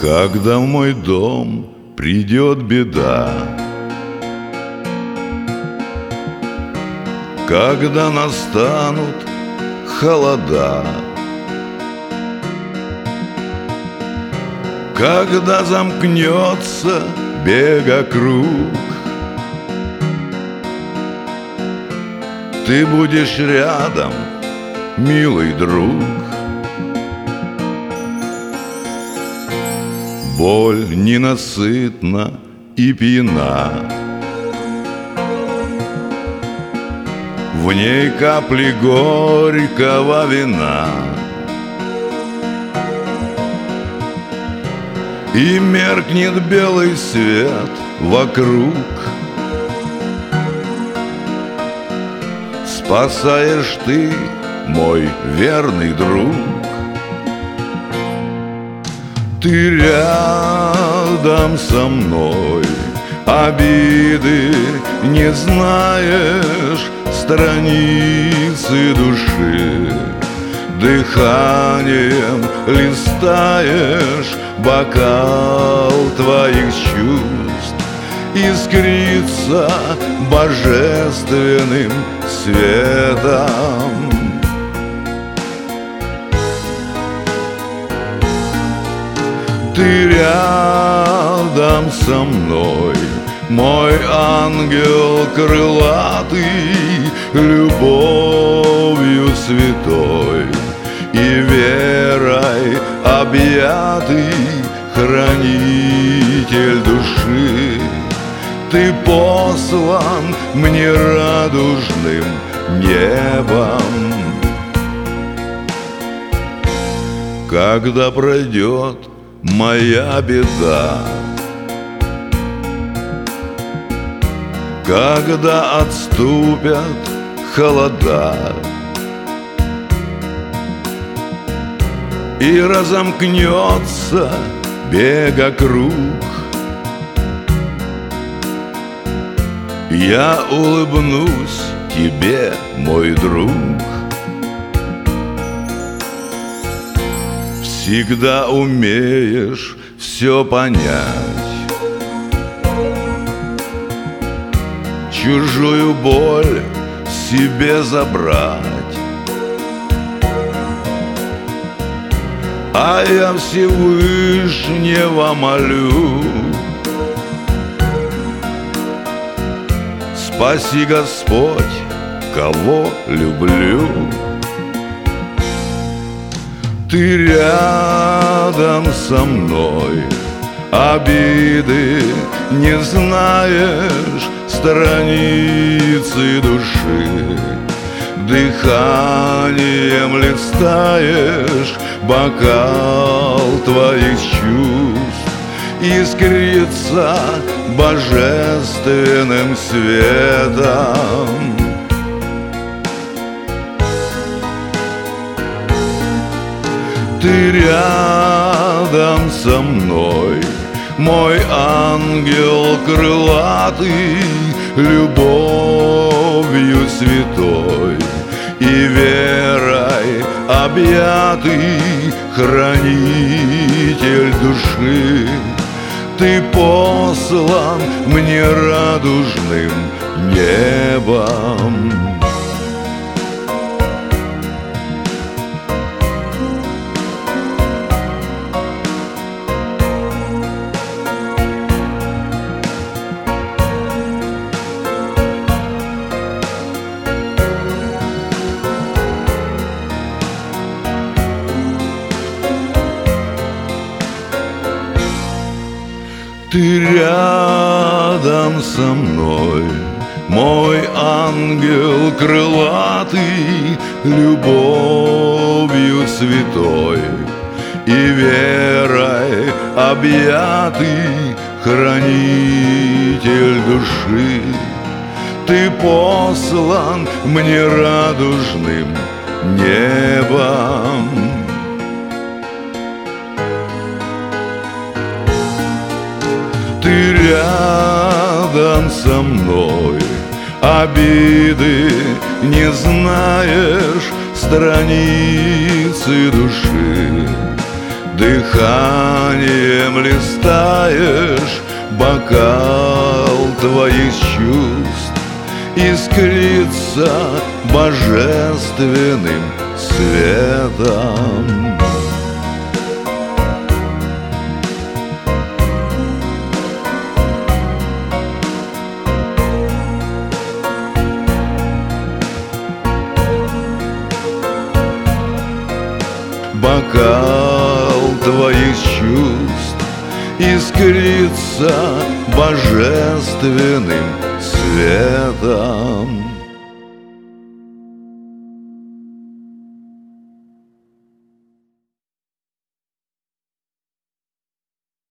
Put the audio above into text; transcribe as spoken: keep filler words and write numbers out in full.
Когда в мой дом придет беда, когда настанут холода, когда замкнется бегокруг, ты будешь рядом, милый друг. Боль ненасытна и пьяна, в ней капли горького вина, и меркнет белый свет вокруг. Спасаешь ты, мой верный друг. Ты рядом со мной, обиды не знаешь, страницы души. Дыханием листаешь бокал твоих чувств, искрится божественным светом. Ты рядом со мной, мой ангел крылатый, любовью святой и верой объятый хранитель души. Ты послан мне радужным небом. Когда пройдет моя беда, когда отступят холода и разомкнется бегокруг, я улыбнусь тебе, мой друг. Всегда умеешь все понять, чужую боль себе забрать, а я Всевышнего молю: спаси, Господь, кого люблю. Ты рядом со мной, обиды не знаешь, страницы души. Дыханием листаешь бокал твоих чувств, искрится божественным светом. Ты рядом со мной, мой ангел крылатый, любовью святой и верой объятый хранитель души. Ты послан мне радужным небом. Ты рядом со мной, мой ангел крылатый, любовью святой и верой объятый хранитель души. Ты послан мне радужным небом. Ты рядом со мной, обиды не знаешь, страницы души. Дыханием земли стаешь, бокал твоих чувств искрится божественным светом. Бокал твоих чувств искрится божественным светом.